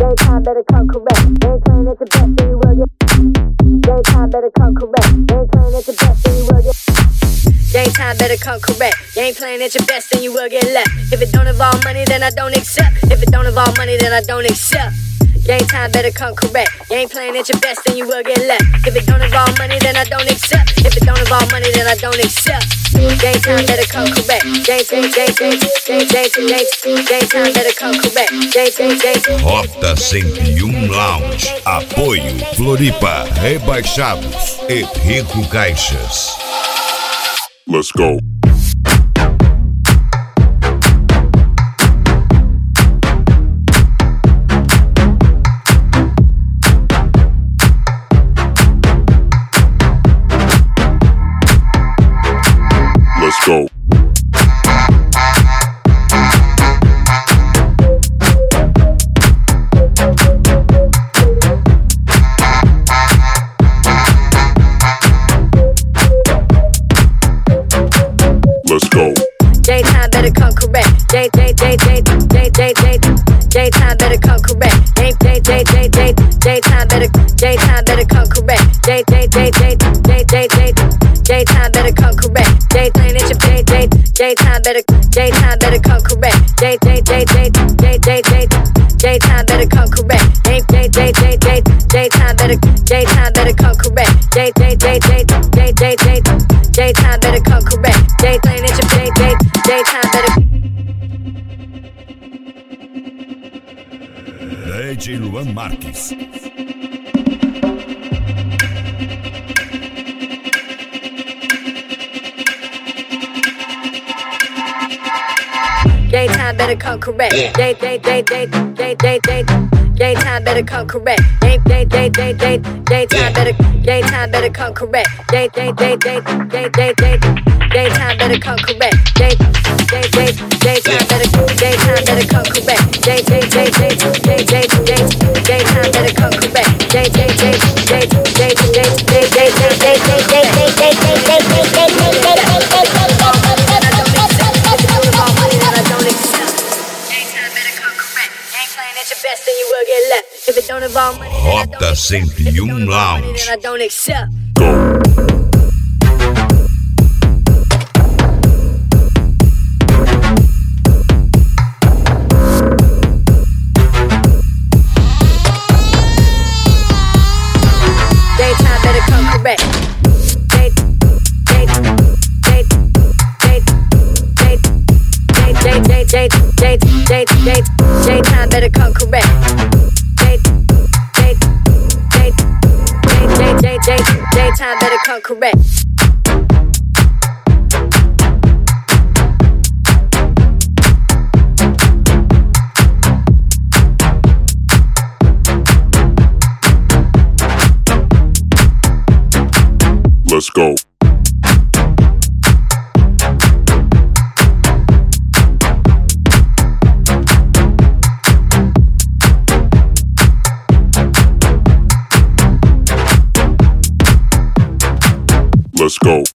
Daytime better come correct. Ain't playing at your best, then you will get. Daytime better come correct. Ain't playing at your best, then you will get. Daytime better come correct. You ain't playing at your best, then you will get left. If it don't involve money, then I don't accept. If it don't involve money, then I don't accept. Daytime better come correct. You ain't playing at your best, then you will get left. If it don't involve money, then I don't accept. If it don't involve money, then I don't accept. Daytime better come correct. Daytime better come correct. Rota 101 Lounge. Apoio Floripa Rebaixados e Rico Caixas. Let's go. Let's go. Let's go. Daytime better come correct. Daytime better come correct. Daytime better come correct. Daytime better come correct. Daytime at your daytime better come correct. Daytime better come correct. Daytime better come correct. Daytime better come correct. Daytime at your daytime better. DJ Luan Marques. Daytime better come correct. Daytime better come correct. Daytime better come correct. Daytime better come correct. Daytime better come correct. Daytime better come correct. If it don't involve money, Rota 101 Lounge. then I don't accept. Go. Daytime better come correct. Daytime better come correct. Daytime better come correct. Let's go. Let's go.